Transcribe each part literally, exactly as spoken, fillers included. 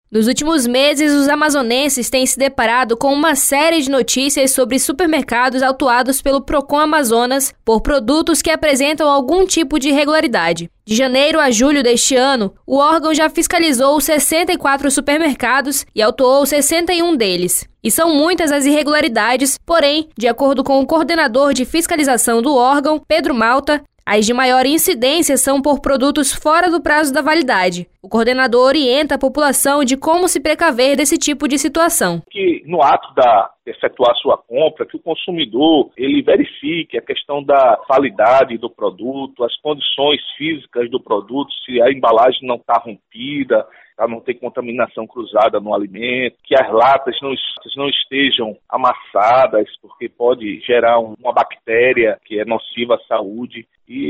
Nos últimos meses, os amazonenses têm se deparado com uma série de notícias sobre supermercados autuados pelo Procon Amazonas por produtos que apresentam algum tipo de irregularidade. De janeiro a julho deste ano, o órgão já fiscalizou sessenta e quatro supermercados e autuou sessenta e um deles. E são muitas as irregularidades, porém, de acordo com o coordenador de fiscalização do órgão, Pedro Malta, as de maior incidência são por produtos fora do prazo da validade. O coordenador orienta a população de como se precaver desse tipo de situação. Que no ato da efetuar sua compra, que o consumidor ele verifique a questão da validade do produto, as condições físicas do produto, se a embalagem não está rompida, para não ter contaminação cruzada no alimento, que as latas não, não estejam amassadas, porque pode gerar uma bactéria que é nociva à saúde,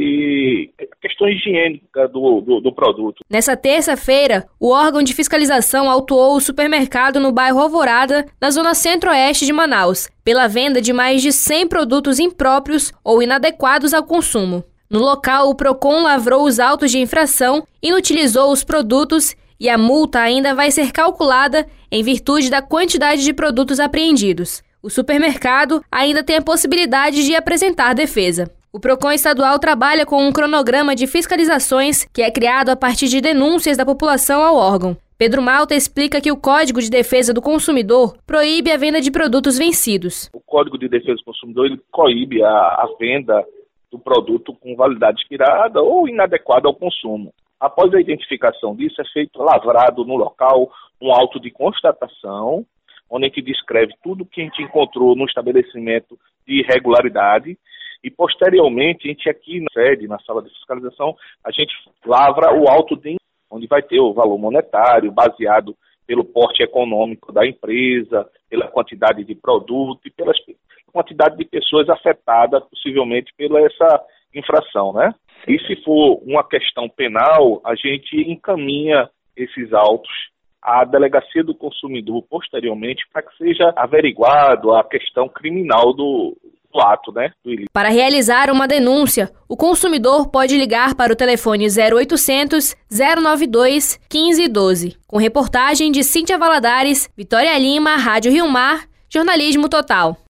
e questão higiênica do, do, do produto. Nessa terça-feira, o órgão de fiscalização autuou o supermercado no bairro Alvorada, na zona centro-oeste de Manaus, pela venda de mais de cem produtos impróprios ou inadequados ao consumo. No local, o Procon lavrou os autos de infração, inutilizou os produtos e a multa ainda vai ser calculada em virtude da quantidade de produtos apreendidos. O supermercado ainda tem a possibilidade de apresentar defesa. O Procon estadual trabalha com um cronograma de fiscalizações que é criado a partir de denúncias da população ao órgão. Pedro Malta explica que o Código de Defesa do Consumidor proíbe a venda de produtos vencidos. O Código de Defesa do Consumidor ele proíbe a, a venda do produto com validade expirada ou inadequada ao consumo. Após a identificação disso, é feito lavrado no local um auto de constatação, onde a gente descreve tudo que a gente encontrou no estabelecimento de irregularidade e, posteriormente, a gente aqui na sede, na sala de fiscalização, a gente lavra o auto de onde vai ter o valor monetário baseado pelo porte econômico da empresa, pela quantidade de produto e pela quantidade de pessoas afetadas, possivelmente, pela essa infração, né? E se for uma questão penal, a gente encaminha esses autos à Delegacia do Consumidor posteriormente para que seja averiguado a questão criminal do, do ato, né? Do ilícito. Para realizar uma denúncia, o consumidor pode ligar para o telefone zero oitocentos, zero nove dois, quinze doze. Com reportagem de Cíntia Valadares, Vitória Lima, Rádio Rio Mar, Jornalismo Total.